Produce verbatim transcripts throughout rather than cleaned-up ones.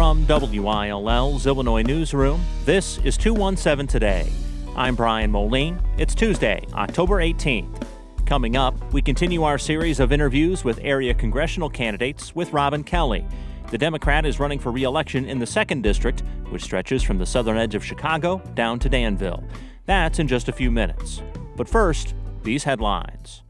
From W I L L's Illinois Newsroom, this is two one seven Today. I'm Brian Moline. It's Tuesday, October eighteenth. Coming up, we continue our series of interviews with area congressional candidates with Robin Kelly. The Democrat is running for re-election in the second District, which stretches from the southern edge of Chicago down to Danville. That's in just a few minutes. But first, these headlines.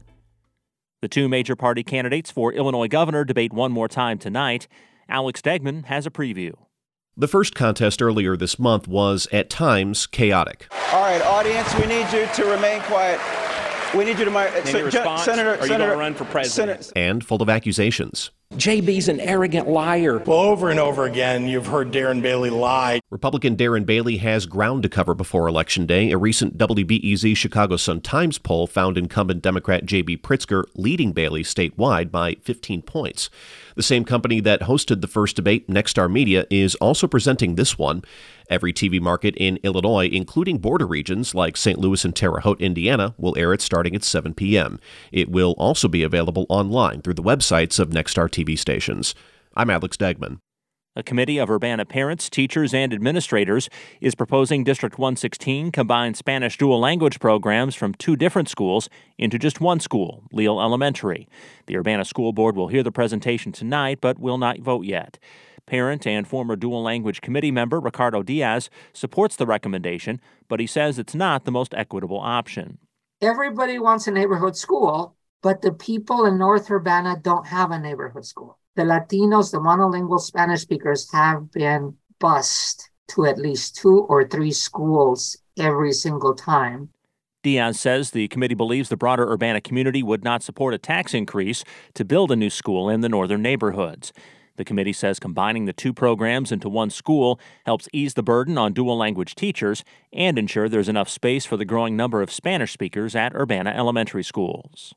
The two major party candidates for Illinois governor debate one more time tonight. Alex Degman has a preview. The first contest earlier this month was, at times, chaotic. All right, audience, we need you to remain quiet. We need you to... Name so, response, Senator, are you Senator, going to run for president? Senator, and full of accusations. J B's an arrogant liar. Well, over and over again, you've heard Darren Bailey lie. Republican Darren Bailey has ground to cover before Election Day. A recent W B E Z Chicago Sun-Times poll found incumbent Democrat J B Pritzker leading Bailey statewide by fifteen points. The same company that hosted the first debate, Nexstar Media, is also presenting this one. Every T V market in Illinois, including border regions like Saint Louis and Terre Haute, Indiana, will air it starting at seven p.m. It will also be available online through the websites of Nexstar T V stations. I'm Alex Degman. A committee of Urbana parents, teachers, and administrators is proposing District one sixteen combine Spanish dual language programs from two different schools into just one school, Leal Elementary. The Urbana School Board will hear the presentation tonight, but will not vote yet. Parent and former dual language committee member Ricardo Diaz supports the recommendation, but he says it's not the most equitable option. Everybody wants a neighborhood school, but the people in North Urbana don't have a neighborhood school. The Latinos, the monolingual Spanish speakers, have been bused to at least two or three schools every single time. Diaz says the committee believes the broader Urbana community would not support a tax increase to build a new school in the northern neighborhoods. The committee says combining the two programs into one school helps ease the burden on dual language teachers and ensure there's enough space for the growing number of Spanish speakers at Urbana elementary schools.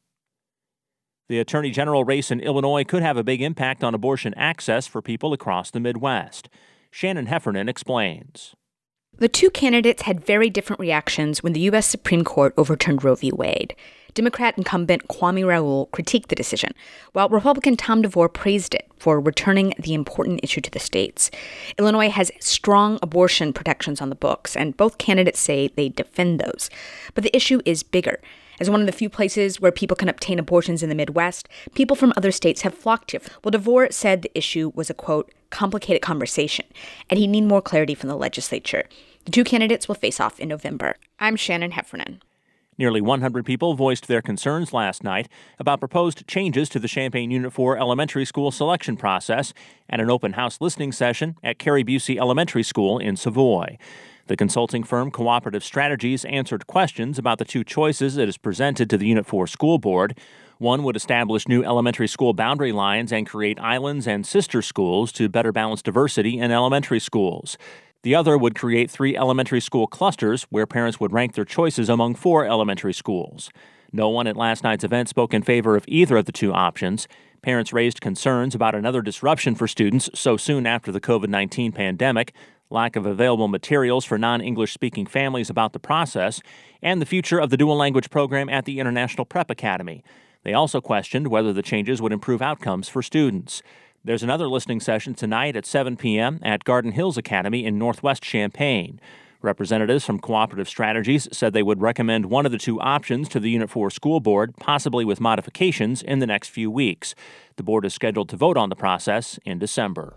The Attorney General race in Illinois could have a big impact on abortion access for people across the Midwest. Shannon Heffernan explains. The two candidates had very different reactions when the U S Supreme Court overturned Roe v. Wade. Democrat incumbent Kwame Raoul critiqued the decision, while Republican Tom DeVore praised it for returning the important issue to the states. Illinois has strong abortion protections on the books, and both candidates say they defend those. But the issue is bigger. As one of the few places where people can obtain abortions in the Midwest, people from other states have flocked here. Well, DeVore said the issue was a, quote, complicated conversation, and he'd need more clarity from the legislature. The two candidates will face off in November. I'm Shannon Heffernan. Nearly one hundred people voiced their concerns last night about proposed changes to the Champaign Unit four elementary school selection process at an open house listening session at Carrie Busey Elementary School in Savoy. The consulting firm Cooperative Strategies answered questions about the two choices it has presented to the Unit four School Board. One would establish new elementary school boundary lines and create islands and sister schools to better balance diversity in elementary schools. The other would create three elementary school clusters where parents would rank their choices among four elementary schools. No one at last night's event spoke in favor of either of the two options. Parents raised concerns about another disruption for students so soon after the covid nineteen pandemic, lack of available materials for non-English speaking families about the process, and the future of the dual language program at the International Prep Academy. They also questioned whether the changes would improve outcomes for students. There's another listening session tonight at seven p.m. at Garden Hills Academy in Northwest Champaign. Representatives from Cooperative Strategies said they would recommend one of the two options to the Unit four School Board, possibly with modifications, in the next few weeks. The board is scheduled to vote on the process in December.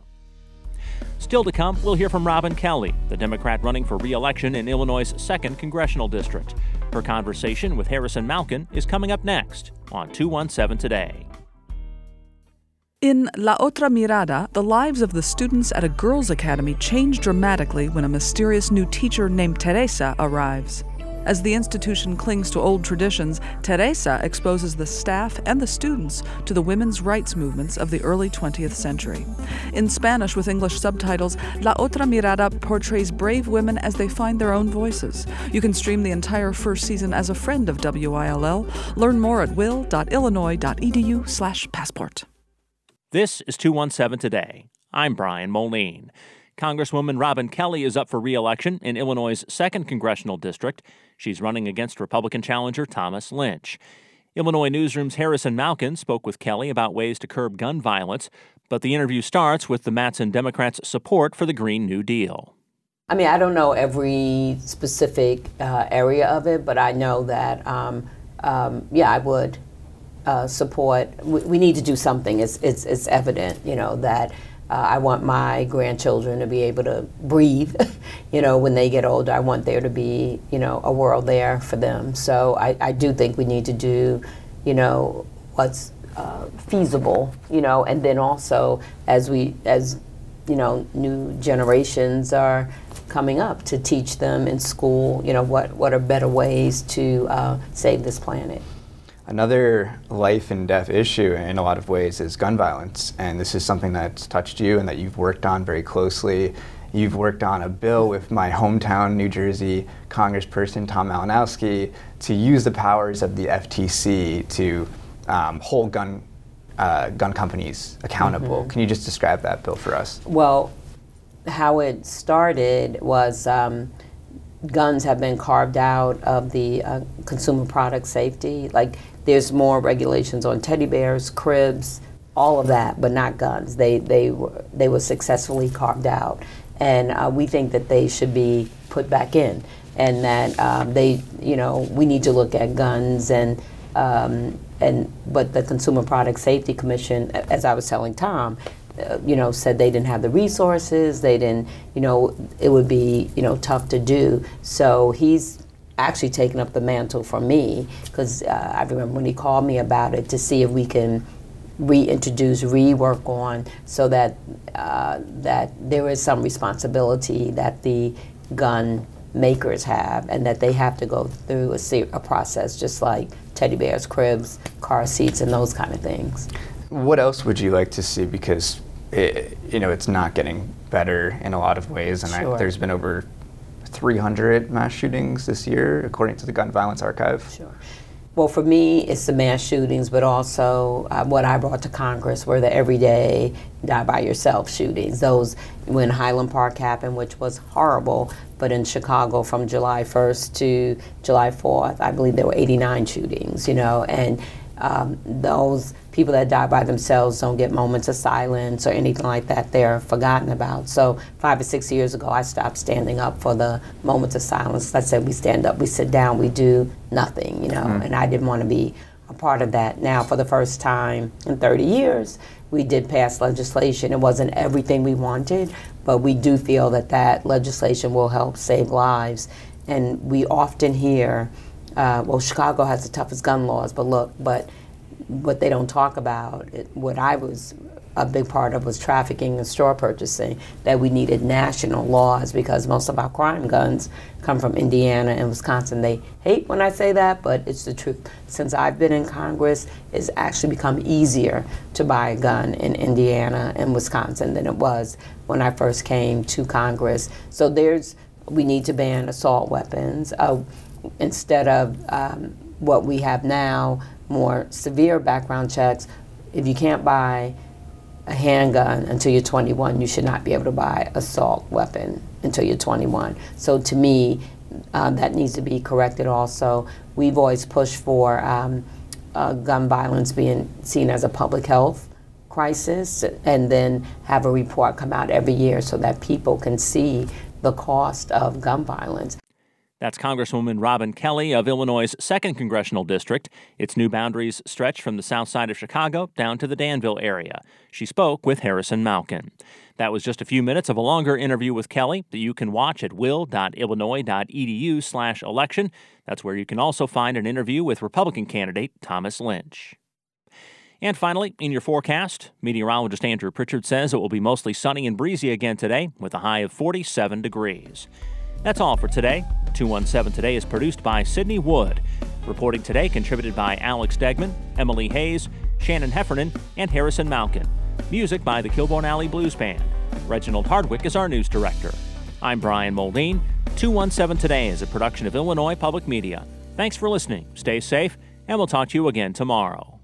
Still to come, we'll hear from Robin Kelly, the Democrat running for re-election in Illinois' second congressional district. Her conversation with Harrison Malkin is coming up next on two one seven Today. In La Otra Mirada, the lives of the students at a girls' academy change dramatically when a mysterious new teacher named Teresa arrives. As the institution clings to old traditions, Teresa exposes the staff and the students to the women's rights movements of the early twentieth century. In Spanish with English subtitles, La Otra Mirada portrays brave women as they find their own voices. You can stream the entire first season as a friend of W I L L. Learn more at will.illinois.edu slash passport. This is two one seven Today. I'm Brian Moline. Congresswoman Robin Kelly is up for re-election in Illinois' second congressional district. She's running against Republican challenger Thomas Lynch. Illinois Newsroom's Harrison Malkin spoke with Kelly about ways to curb gun violence, But the interview starts with the Matson Democrats' support for the Green New Deal. I mean, I don't know every specific uh, area of it, but I know that, um, um, yeah, I would uh, support. We, we need to do something. It's it's it's evident, you know, that uh, I want my grandchildren to be able to breathe. You know, when they get older, I want there to be, you know, a world there for them. So I, I do think we need to do, you know, what's uh, feasible, you know, and then also as we as you know, new generations are coming up, to teach them in school, you know, what, what are better ways to uh, save this planet. Another life and death issue in a lot of ways is gun violence, and this is something that's touched you and that you've worked on very closely. You've worked on a bill with my hometown New Jersey Congressperson Tom Malinowski to use the powers of the F T C to um, hold gun uh, gun companies accountable. Mm-hmm. Can you just describe that bill for us? Well, how it started was um, guns have been carved out of the uh, consumer product safety. Like, there's more regulations on teddy bears, cribs, all of that, but not guns. They they were they were successfully carved out, and uh, we think that they should be put back in, and that um, they you know we need to look at guns and um, and but the Consumer Product Safety Commission, as I was telling Tom, Uh, you know, said they didn't have the resources, they didn't, you know, it would be, you know, tough to do. So he's actually taken up the mantle from me, because uh, I remember when he called me about it to see if we can reintroduce, rework on, so that uh, that there is some responsibility that the gun makers have, and that they have to go through a, se- a process just like teddy bears, cribs, car seats, and those kind of things. What else would you like to see? Because it, you know, it's not getting better in a lot of ways, and Sure. I, there's been over three hundred mass shootings this year, according to the Gun Violence Archive. Sure. Well, for me, it's the mass shootings, but also uh, what I brought to Congress were the everyday die-by-yourself shootings. Those, when Highland Park happened, which was horrible, but in Chicago from July first to July fourth, I believe there were eighty-nine shootings, you know, and um, those people that die by themselves don't get moments of silence or anything like that. They're forgotten about. So five or six years ago, I stopped standing up for the moments of silence. I said, we stand up, we sit down, we do nothing, you know, mm. and I didn't want to be a part of that. Now, for the first time in thirty years, we did pass legislation. It wasn't everything we wanted, but we do feel that that legislation will help save lives. And we often hear, uh, well, Chicago has the toughest gun laws, but look, but what they don't talk about, it, what I was a big part of was trafficking and store purchasing, that we needed national laws because most of our crime guns come from Indiana and Wisconsin. They hate when I say that, but it's the truth. Since I've been in Congress, it's actually become easier to buy a gun in Indiana and Wisconsin than it was when I first came to Congress. So there's, we need to ban assault weapons. Uh, instead of um, what we have now, more severe background checks. If you can't buy a handgun until you're twenty-one, you should not be able to buy an assault weapon until you're twenty-one. So to me, uh, that needs to be corrected also. We've always pushed for um, uh, gun violence being seen as a public health crisis, and then have a report come out every year so that people can see the cost of gun violence. That's Congresswoman Robin Kelly of Illinois' second Congressional District. Its new boundaries stretch from the south side of Chicago down to the Danville area. She spoke with Harrison Malkin. That was just a few minutes of a longer interview with Kelly that you can watch at will.illinois.edu slash election. That's where you can also find an interview with Republican candidate Thomas Lynch. And finally, in your forecast, meteorologist Andrew Pritchard says it will be mostly sunny and breezy again today with a high of forty-seven degrees. That's all for today. two one seven Today is produced by Sydney Wood. Reporting today contributed by Alex Degman, Emily Hayes, Shannon Heffernan, and Harrison Malkin. Music by the Kilbourne Alley Blues Band. Reginald Hardwick is our news director. I'm Brian Moldine. two one seven Today is a production of Illinois Public Media. Thanks for listening. Stay safe, and we'll talk to you again tomorrow.